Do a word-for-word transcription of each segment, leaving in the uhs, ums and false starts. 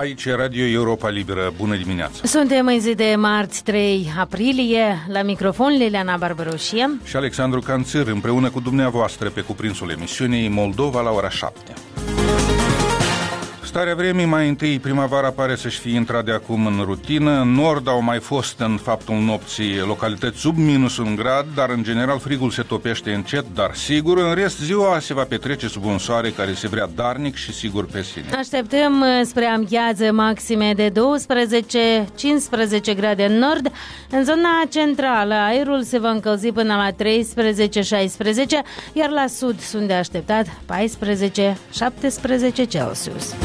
Aici e Radio Europa Liberă. Bună dimineața! Suntem în zi de marți, trei aprilie. La microfon Liliana Barbaroșie și Alexandru Canțir, împreună cu dumneavoastră pe cuprinsul emisiunii Moldova la ora șapte. Starea vremii, mai întâi, primăvara pare să-și fi intrat de acum în rutină. În nord au mai fost în faptul nopții localități sub minus un grad, dar în general frigul se topește încet, dar sigur. În rest, ziua se va petrece sub un soare care se vrea darnic și sigur pe sine. Așteptăm spre amiază maxime de douăsprezece cincisprezece grade în nord. În zona centrală aerul se va încălzi până la treisprezece șaisprezece, iar la sud sunt de așteptat paisprezece șaptesprezece Celsius.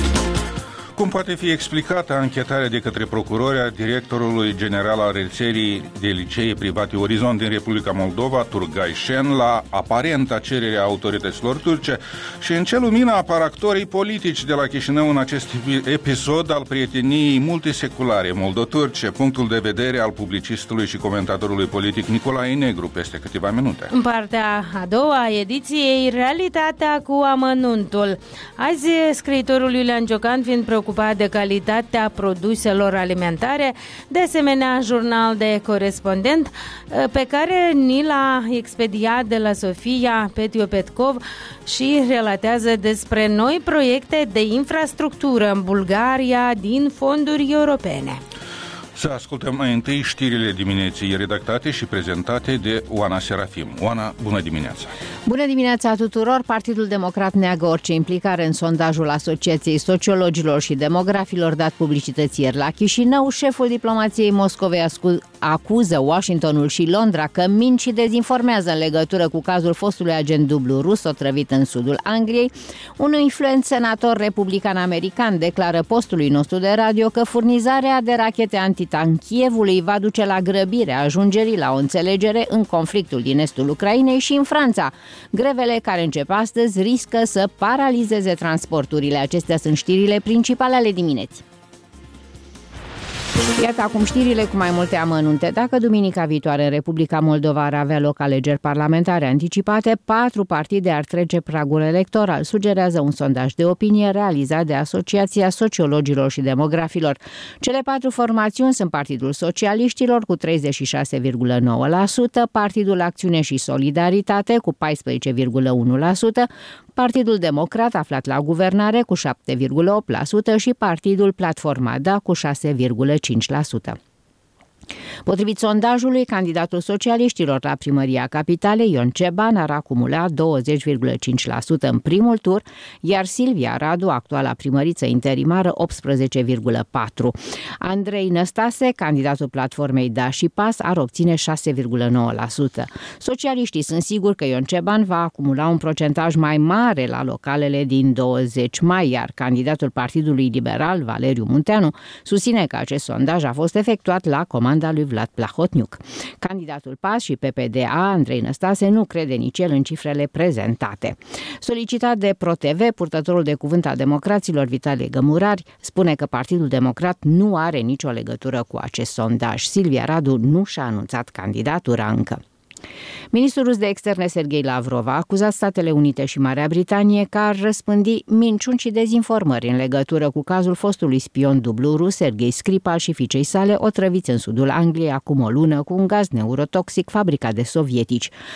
Cum poate fi explicată anchetarea de către procurori a directorului general al rețelei de licee private Orizont din Republica Moldova, Turgay Shen, la aparenta cerere a autorităților turce, și în ce lumină apar actorii politici de la Chișinău în acest episod al prieteniei multiseculare moldo-turce, punctul de vedere al publicistului și comentatorului politic Nicolae Negru peste câteva minute. În partea a doua a ediției, realitatea cu amănuntul. Azi, scriitorul Iulian Ciocan fiind preocupat de calitatea produselor alimentare, de asemenea jurnal de corespondent pe care ni l-a expediat de la Sofia Petio Petkov și relatează despre noi proiecte de infrastructură în Bulgaria din fonduri europene. Să ascultăm mai întâi știrile dimineții redactate și prezentate de Oana Serafim. Oana, bună dimineața! Bună dimineața tuturor! Partidul Democrat neagă orice implicare în sondajul Asociației Sociologilor și Demografilor dat publicității ieri la Chișinău. Șeful diplomației Moscovei acuză Washingtonul și Londra că mint și dezinformează în legătură cu cazul fostului agent dublu rus otrăvit în sudul Angliei. Un influent senator republican-american declară postului nostru de radio că furnizarea de rachete anti în Kievului va duce la grăbirea ajungerii la o înțelegere în conflictul din estul Ucrainei și în Franța. Grevele care încep astăzi riscă să paralizeze transporturile. Acestea sunt știrile principale ale dimineții. Iată acum știrile cu mai multe amănunte. Dacă duminica viitoare în Republica Moldova ar avea loc alegeri parlamentare anticipate, patru partide ar trece pragul electoral, sugerează un sondaj de opinie realizat de Asociația Sociologilor și Demografilor. Cele patru formațiuni sunt Partidul Socialiștilor cu treizeci și șase virgulă nouă la sută, Partidul Acțiune și Solidaritate cu paisprezece virgulă unu la sută, Partidul Democrat aflat la guvernare cu șapte virgulă opt la sută și Partidul Platforma Da cu șase virgulă cinci la sută. Potrivit sondajului, candidatul socialiștilor la primăria capitalei, Ion Ceban, ar acumula douăzeci virgulă cinci la sută în primul tur, iar Silvia Radu, actuala primăriță interimară, optsprezece virgulă patru la sută. Andrei Năstase, candidatul platformei Da și Pas, ar obține șase virgulă nouă la sută. Socialiștii sunt siguri că Ion Ceban va acumula un procentaj mai mare la localele din douăzeci mai, iar candidatul Partidului Liberal, Valeriu Munteanu, susține că acest sondaj a fost efectuat la comandă lui Vlad Plahotniuc. Candidatul P A S și P P D A, Andrei Năstase, nu crede nici el în cifrele prezentate. Solicitat de ProTV, purtătorul de cuvânt a democraților Vitalie Gămurari spune că Partidul Democrat nu are nicio legătură cu acest sondaj. Silvia Radu nu și-a anunțat candidatura încă. Ministrul rus de externe Sergei Lavrov a acuzat Statele Unite și Marea Britanie că ar răspândi minciuni și dezinformări în legătură cu cazul fostului spion dublu rus Sergei Skripal și fiicei sale otrăviți în sudul Angliei acum o lună cu un gaz neurotoxic fabricat de sovietici.